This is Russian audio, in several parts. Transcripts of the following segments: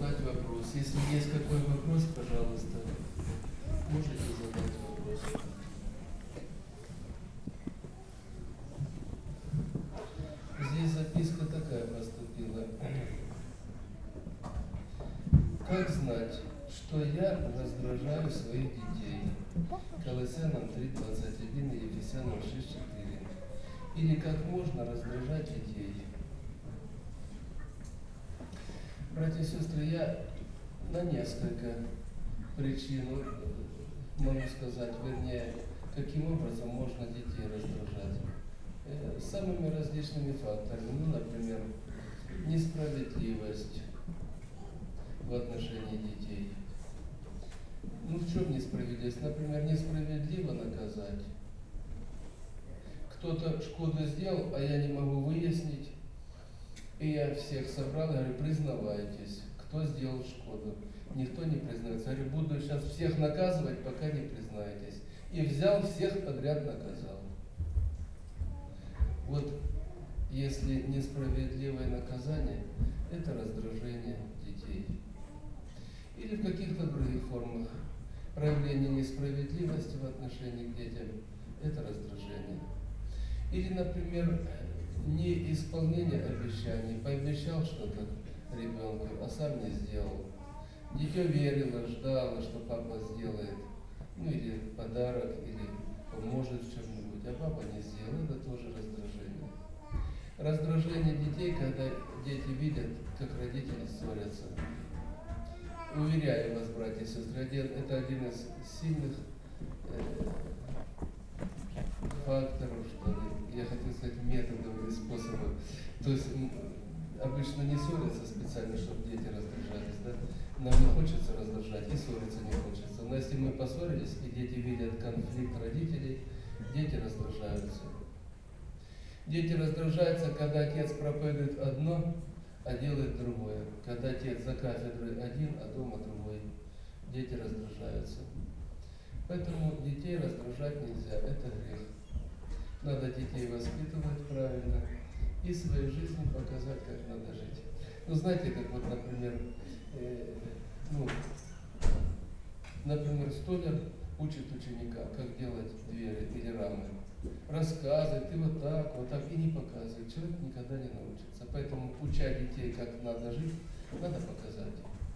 задать вопрос. Если есть какой вопрос, пожалуйста, можете задать вопрос. Здесь записка такая поступила. Как знать, что я раздражаю своих детей? Колоссянам 3:21 и Ефесянам 6:4. Или как можно раздражать детей? Братья и сестры, я на несколько причин могу сказать, вернее, каким образом можно детей раздражать. Самыми различными факторами. Например, несправедливость в отношении детей. В чем несправедливость? Например, несправедливо наказать. Кто-то шкоду сделал, а я не могу выяснить. И я всех собрал, и говорю, признавайтесь, кто сделал шкоду. Никто не признается. Я говорю, буду сейчас всех наказывать, пока не признаетесь. И взял всех подряд наказал. Вот если несправедливое наказание, это раздражение детей. Или в каких-то других формах проявление несправедливости в отношении к детям, это раздражение. Или, например, неисполнение обещаний. Пообещал что-то ребенку, а сам не сделал. Дитё верило, ждало, что папа сделает, или подарок, или поможет в чем-нибудь, а папа не сделал. Это тоже раздражение. Раздражение детей, когда дети видят, как родители ссорятся. Уверяю вас, братья и сестры, это один из сильных факторов, что ли, я хотел сказать, методов или способов. То есть обычно не ссорятся специально, чтобы дети раздражались, да? Нам не хочется раздражать, и ссориться не хочется. Но если мы поссорились, и дети видят конфликт родителей, дети раздражаются. Дети раздражаются, когда отец проповедует одно, а делает другое. Когда отец за кафедрой один, а дома другой. Дети раздражаются. Поэтому детей раздражать нельзя, это грех. Надо детей воспитывать правильно и своей жизнью показать, как надо жить. Знаете, как вот, например, столяр учит ученика, как делать двери или рамы. Рассказывает, и вот так, и не показывает. Человек никогда не научится. Поэтому, уча детей, как надо жить, надо показать.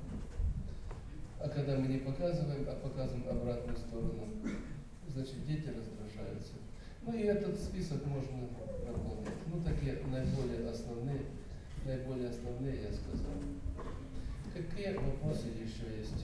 А когда мы не показываем, а показываем обратную сторону, значит, дети раздражаются. И этот список можно наполнять. Такие наиболее основные я сказал. Какие вопросы еще есть?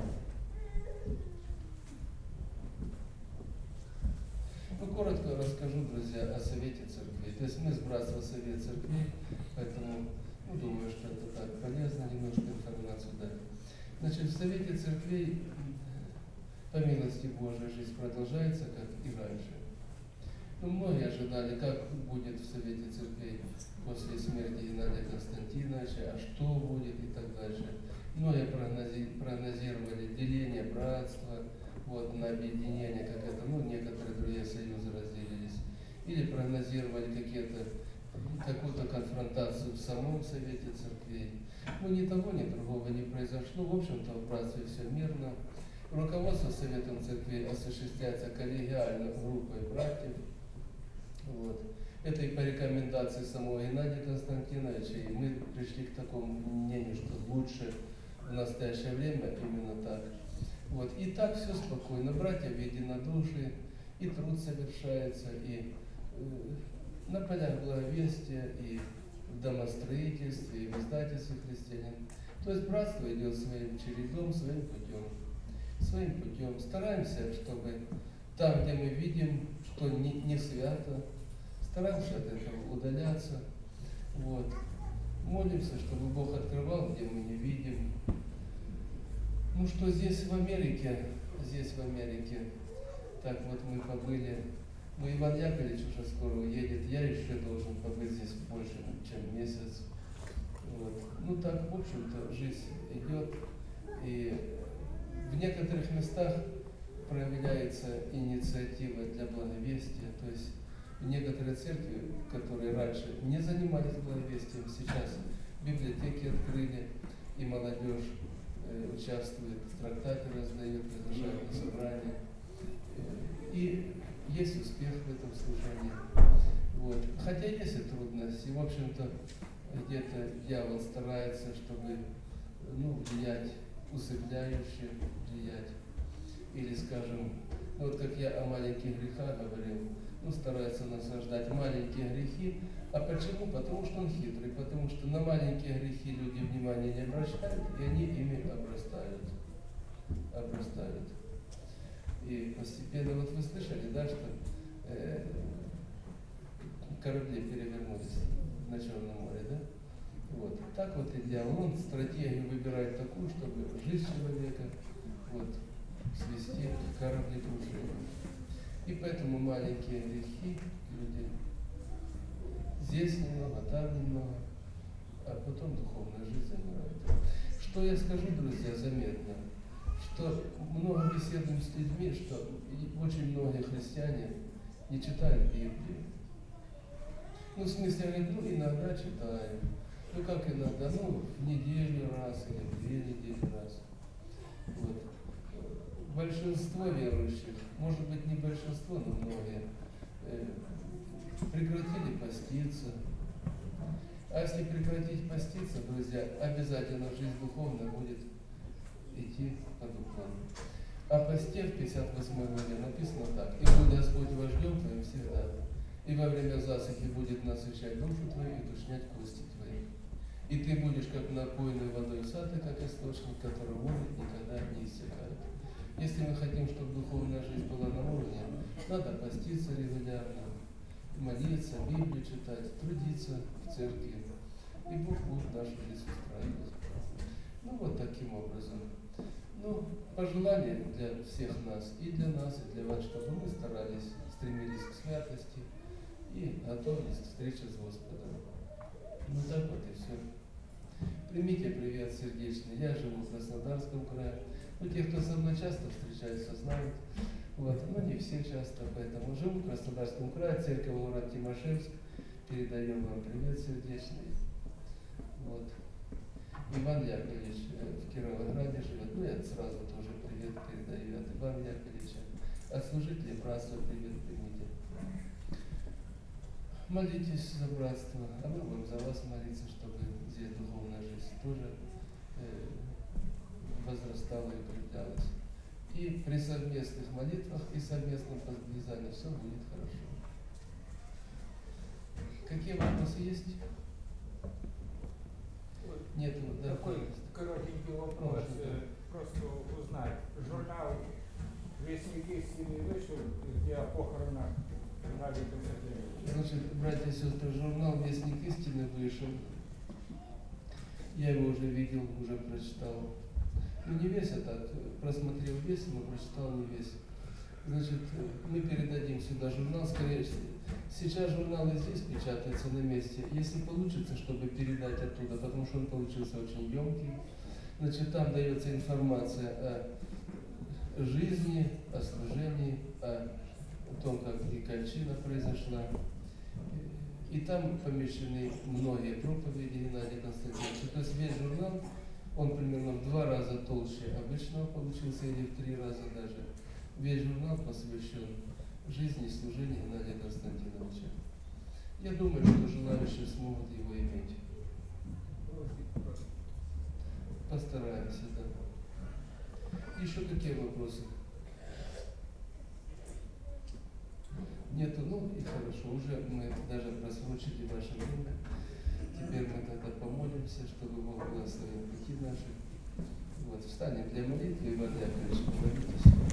Коротко расскажу, друзья, о Совете Церквей. То есть мы с братства Совет Церквей, поэтому думаю, что это так полезно, немножко информацию дать. Значит, в Совете Церквей, по милости Божией, жизнь продолжается, как и раньше. Многие ожидали, как будет в Совете Церквей после смерти Геннадия Константиновича, а что будет и так дальше. Многие прогнозировали деление братства, на объединение, как это, некоторые другие союзы разделились. Или прогнозировали какую-то конфронтацию в самом Совете Церквей. Ни того, ни другого не произошло. В общем-то, в братстве все мирно. Руководство Советом Церквей осуществляется коллегиально группой братьев. Это и по рекомендации самого Геннадия Константиновича, и мы пришли к такому мнению, что лучше в настоящее время именно так. И так все спокойно. Братья в единодушии, и труд совершается, и на полях благовестия, и в домостроительстве, и в издательстве «Христианин». То есть братство идет своим чередом, своим путем. Стараемся, чтобы там, где мы видим, что не свято, стараемся от этого удаляться. Молимся, чтобы Бог открывал, где мы не видим. Что здесь в Америке, так мы побыли. Иван Яковлевич уже скоро уедет, я еще должен побыть здесь больше, чем месяц. Так, в общем-то, жизнь идет. И в некоторых местах проявляется инициатива для благовестия. То есть некоторые церкви, которые раньше не занимались благовестием, сейчас библиотеки открыли, и молодежь участвует, трактаты раздает, приглашают на собрания. И есть успех в этом служении. Вот. Хотя есть и трудности. В общем-то, где-то дьявол старается, чтобы влиять, усыпляюще влиять. Или, скажем, вот как я о маленьких грехах говорил, старается насаждать маленькие грехи. А почему? Потому что он хитрый, потому что на маленькие грехи люди внимания не обращают, и они ими обрастают. И постепенно, вот вы слышали, да, что корабли перевернулись на Черном море, да? Вот. Так вот и дьявол, он стратегию выбирает такую, чтобы жизнь человека свести к кораблекрушению. И поэтому маленькие грехи люди здесь немного, там немного, а потом духовная жизнь замирает. Что я скажу, друзья, заметно, что много беседуем с людьми, что очень многие христиане не читают Библию. В смысле, иногда читаем. Как иногда? В неделю раз или в 2 недели раз. Вот. Большинство верующих, может быть не большинство, но многие, прекратили поститься. А если прекратить поститься, друзья, обязательно жизнь духовная будет идти под уклон. О посте в 58 главе написано так: «И будет Господь вождем твоим всегда, и во время засухи будет насыщать душу твою и душнять кости твои. И ты будешь как напоенный водой сад, и как источник, который воды никогда не иссякает». Если мы хотим, чтобы духовная жизнь была на уровне, надо поститься регулярно, молиться, Библию читать, трудиться в церкви, и Бог будет нашу жизнь устраивать. Вот таким образом. Пожелание для всех нас, и для нас, и для вас, чтобы мы старались, стремились к святости и готовились к встрече с Господом. Так вот и все. Примите привет сердечный. Я живу в Краснодарском крае. Те, кто со мной часто встречаются, знают. Но не все часто, поэтому живу в Краснодарском крае, церковь город Тимошевск. Передаем вам привет сердечный. Иван Яковлевич в Кировограде живет. Я сразу тоже привет передаю от Ивана Яковлевича. От служителей братства привет примите. Молитесь за братство, а мы будем за вас молиться, чтобы здесь духовная жизнь тоже возрастала и укреплялась. И при совместных молитвах и совместном подвязании все будет хорошо. Какие вопросы есть? Нет, да. Такой коротенький вопрос. Просто узнать. Журнал «Вестник истины» вышел, где о похоронах Геннадия Константиновича. Значит, братья и сестры, журнал «Вестник истины» вышел. Я его уже видел, уже прочитал. Не весь, а так, просмотрел весь, но прочитал не весь. Значит, мы передадим сюда журнал, скорее всего. Сейчас журнал и здесь печатается на месте. Если получится, чтобы передать оттуда, потому что он получился очень емкий, значит, там дается информация о жизни, о служении, о том, как и кончина произошла. И там помещены многие проповеди Геннадия Константиновича. То есть весь журнал, он примерно в 2 раза толще обычного получился, или в 3 раза даже. Весь журнал посвящен жизни и служению Геннадия Константиновича. Я думаю, что желающие смогут его иметь. Постараемся, да. Еще какие вопросы? Нету, и хорошо, уже мы даже просрочили ваше время. Теперь мы тогда помолимся, чтобы Бог благословил пути наши. Встанем для молитвы, Иван Яковлевич, помолитесь.